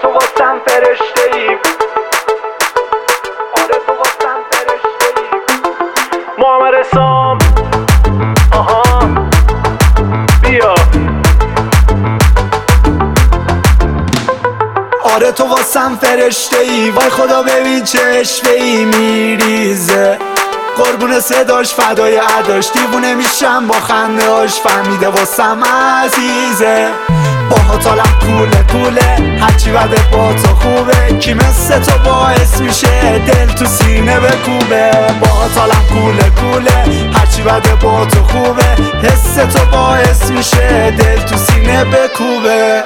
تو واسم فرشته ای، آره تو واسم فرشته ای. محمد اسام آها بیا. آره تو واسم فرشته ای، وای خدا ببین چه اشوه ای میریزه، قربون صداش فدای اداش، دیوونه میشم با خنده هاش، فهمیده واسم عزیزه. باهات حالم کوله کوله، هرچی بده با تو خوبه، کی مثل تو باعث میشه دل تو سینه بکوبه. باهات حالم کوله کوله، هرچی بده با تو خوبه، حس تو باعث میشه دل تو سینه بکوبه.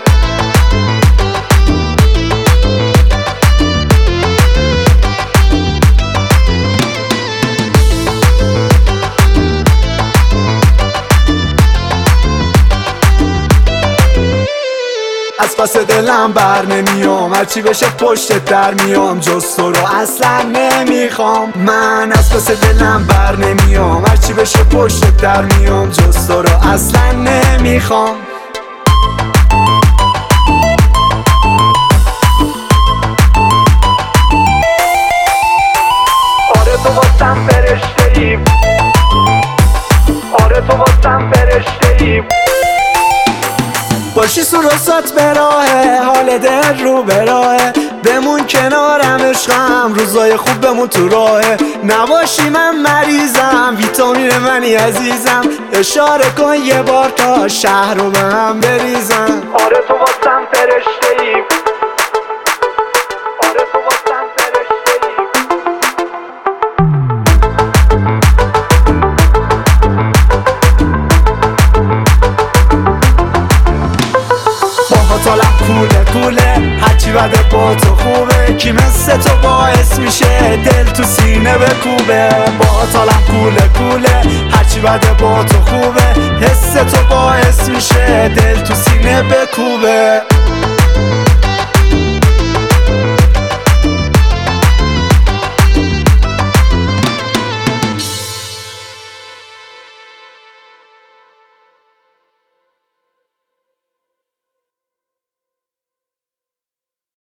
از پس دلم بر نمیام، هرچی بشه پشت در میام، جز تو رو اصلا نمیخوام. من از پس دلم بر نمیام، هرچی بشه پشت در میام، جز تو رو اصلا نمیخوام. آره تو واسم فرشته ای، آره تو واسم فرشته ای. باشی سروسات به راهه، حال دل رو به راهه، بمون کنارم عشقم، روزای خوب بمون تو راهه. نباشی من مریضم، ویتامین منی عزیزم، اشاره کن یه بار تا شهر رو به هم بریزم. آره تو واسم فرشته ای، آره تو واسم فرشته ای. باهات حالم کوله کوله، هرچی بده با تو خوبه، کی مثل تو باعث میشه دل تو سینه بکوبه. باهات حالم کوله کوله، هرچی بده با تو خوبه، حس تو باعث میشه دل تو سینه بکوبه.